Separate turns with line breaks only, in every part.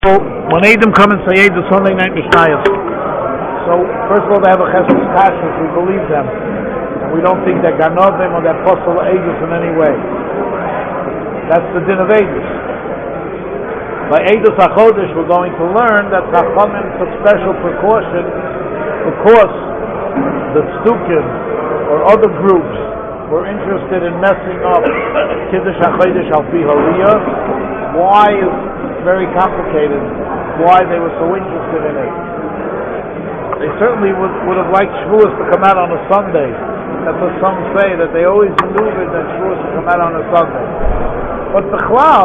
When Adam come and say the Sunday night Mishnayos, so first of all they have a chesed kashrus, we believe them, and we don't think they're ganovim or they're apostle Eidos in any way. That's the din of Eidos. By Eidos HaChodesh we're going to learn that Chachamim took special precaution because the Stukim or other groups were interested in messing up Kiddush HaChodesh al pi Hariyah. Why is very complicated why they were so interested in it. They certainly would have liked Shavuos to come out on a Sunday. That's what some say, that they always maneuvered that Shavuos to come out on a Sunday. But Bechlal,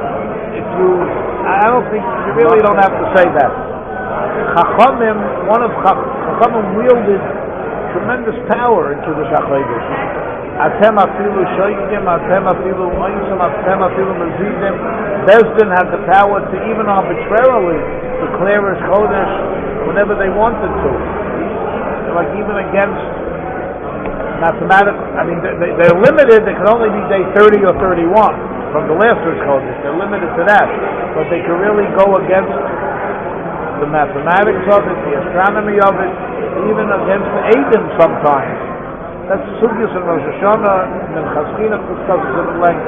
I don't think, you really don't have to say that. Chachamim, one of Chachamim wielded tremendous power into the Shachodesh. Atem afilu shoydim, atem afilu oisim, atem afilu mezidim. Bezdin had the power to even arbitrarily declare as Chodesh whenever they wanted to. Like even against mathematical, they're limited. They can only be day 30 or 31 from the last Rosh Chodesh. They're limited to that, but they can really go against the mathematics of it, the astronomy of it, even against the Eidim sometimes. That's Sugyas in Rosh Hashanah, and Chaskina discusses it at length.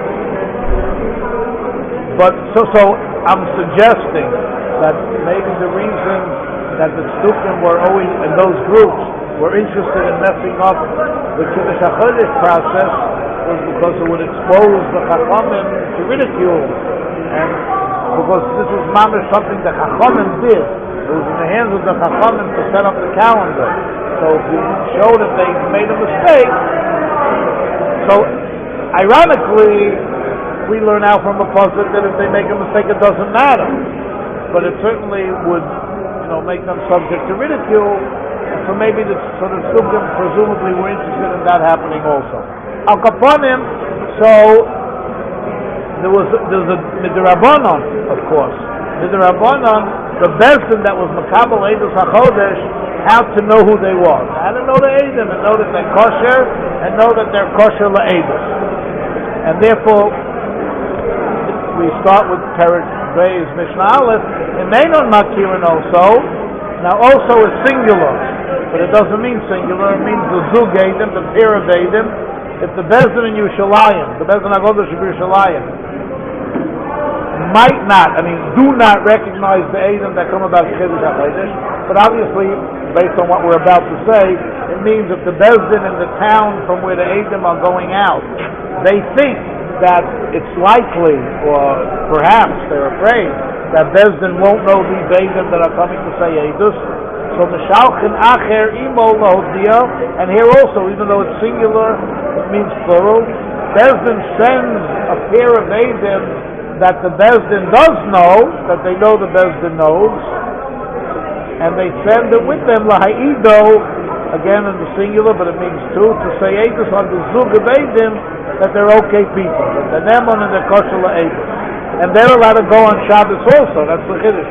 But so I'm suggesting that maybe the reason that the Stukim were always, and those groups were interested in messing up the Kiddush HaChodesh process was because it would expose the Chachamim to ridicule, and because this was mamish something the Chachamim did. It was in the hands of the Chachamim to set up the calendar. So if you show that they made a mistake, so ironically, we learn out from a pasuk that if they make a mistake, it doesn't matter. But it certainly would, make them subject to ridicule. And so maybe the Sugim presumably were interested in that happening also. Al Kaponim, so there's a Midrabanon, of course. Midrabanon, the Bezdin that was Makabel Eidos HaChodesh, how to know who they were. How to know the Eidim and know that they're kosher and know that they're kosher la'Eidos. And therefore, we start with Perek Bey's Mishnah Aleph. And Meinon Makirin also. Now also is singular, but it doesn't mean singular. It means the Zug Eidim, the pair of Eidim. If the Bezdin in Yerushalayim, the Bezdin HaChodesh of Yerushalayim, do not recognize the Eidim that come about Kiddush HaChodesh, but obviously, based on what we're about to say, it means if the Bezdin in the town from where the Eidim are going out, they think that it's likely, or perhaps they're afraid, that Bezdin won't know these Eidim that are coming to say Eidus. So Mishalchin Acher Imo Lahodia, and here also, even though it's singular, it means plural, Bezdin sends a pair of Eidim that the Bezdin does know, that they know the Bezdin knows, and they send it with them, Lahaido, again in the singular, but it means two, to say Eidus on the Zug of Eidim, that they're okay people, that they're Neman and they're kosher Eidus. And they're allowed to go on Shabbos also, that's the Kiddush.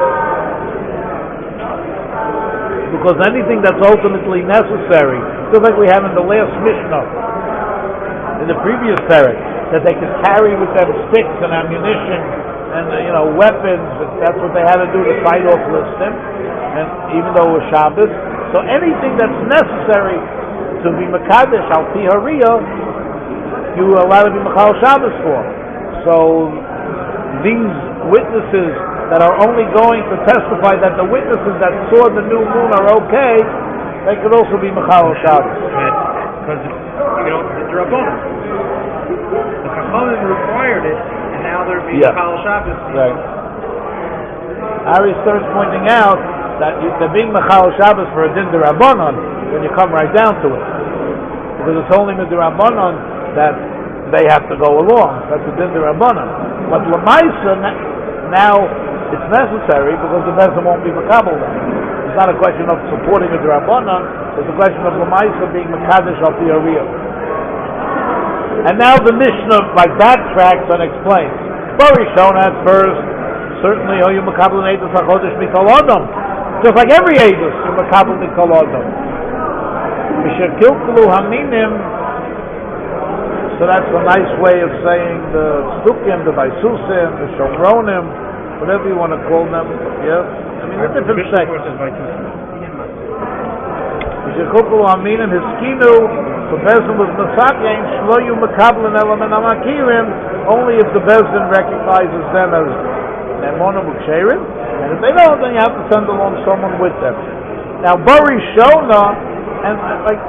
Because anything that's ultimately necessary, just like we have in the last Mishnah, in the previous Perek, that they could carry with them sticks and ammunition and weapons. That's what they had to do to fight off Listim, and even though it was Shabbos. So anything that's necessary to be Mekadesh al pi Hariyah, you are allowed to be Mechal Shabbos for. So these witnesses that are only going to testify that the witnesses that saw the new moon are okay, they could also be Mechal Shabbos.
Because the Rabbanon. The Chachamim required it, and now they're being Mechal Shabbos.
Right. Ari starts pointing out that they're being Mechal Shabbos for a din d'Rabbanon when you come right down to it, because it's only with d'Rabbanon that they have to go along. That's a din d'Rabbanon. But L'maisa now it's necessary because the Bezdin won't be Mekabel then. It's not a question of supporting a d'Rabbanon. It's a question of L'maisa being Mekadesh al pi Hariyah. And now the Mishnah backtracks and explains. Well, Rishon at first, certainly, you Mekabel Eidos HaChodesh Mikol Adam. Just like every Eidos, you Mekabel Mikol Adam. Misher Kilkulu Haminim. So that's a nice way of saying the Stukim, the Vaisusim, the Shomronim, whatever you want to call them. Yes, I mean the different sects. Yishukul Aminim Hiskinu, so Bezdin was Masakin, Shloyu Makablan Element Amakirim, only if the Bezdin recognizes them as Nemonim Uksherim, and if they don't, then you have to send along someone with them. Now, Bari Shona, and like,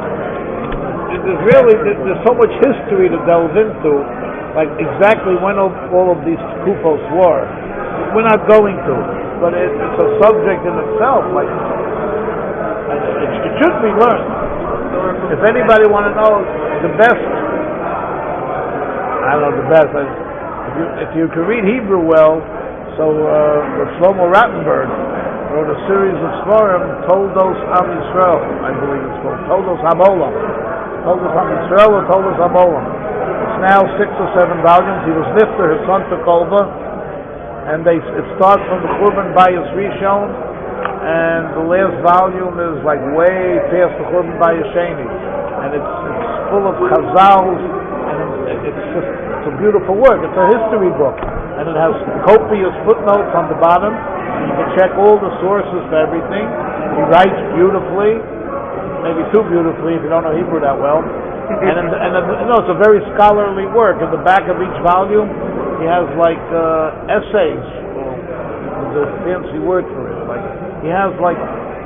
there's so much history to delve into, like exactly when all of these kufos were. We're not going to, but it's a subject in itself. Like, it should be learned. If anybody want to know the best, I don't know the best. If you can read Hebrew well, so Shlomo Rattenberg wrote a series of Svarim, Toldos Am Yisrael, I believe it's called, Toldos Hamolam. Toldos Am Yisrael or Toldos Hamolam. It's now 6 or 7 volumes. He was Nifter, his son took over, and it starts from the Churban Bayis Rishon, and the last volume is like way past the Churban Bayis Sheni, and it's full of Chazals, and it's a beautiful work. It's a history book, and it has copious footnotes on the bottom. You can check all the sources for everything. He writes beautifully, maybe too beautifully if you don't know Hebrew that well. And it's a very scholarly work. In the back of each volume, he has like essays. There's a fancy word for it. Like he has he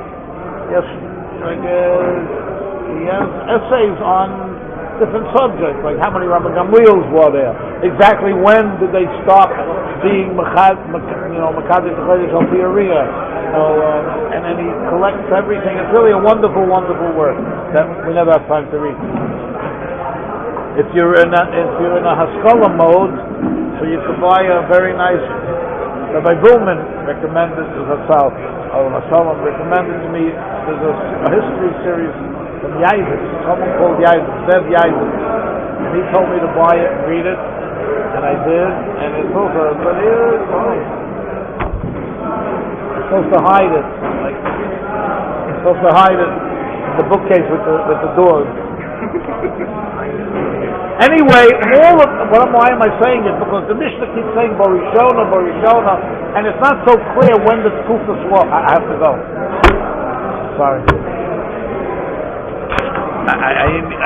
has essays on different subjects, like how many Rabban Gamliels were there, exactly when did they stop being Mekadesh Chodesh Al Pi Ariyah, and then he collects everything. It's really a wonderful, wonderful work that we never have time to read. If you're in a Haskalah mode, so you can buy a very nice. Rabbi Buhlman recommended to Hassal, recommended to me. There's a history series from Yaivis, someone called Yaivis, Zev Yaivis, and he told me to buy it and read it, and I did, and it's also, but it's supposed to hide it, like, it's supposed to hide it in the bookcase with the doors. Anyway, why am I saying it? Because the Mishnah keeps saying Borishona, and it's not so clear when the Tkufas were. I have to go. Sorry.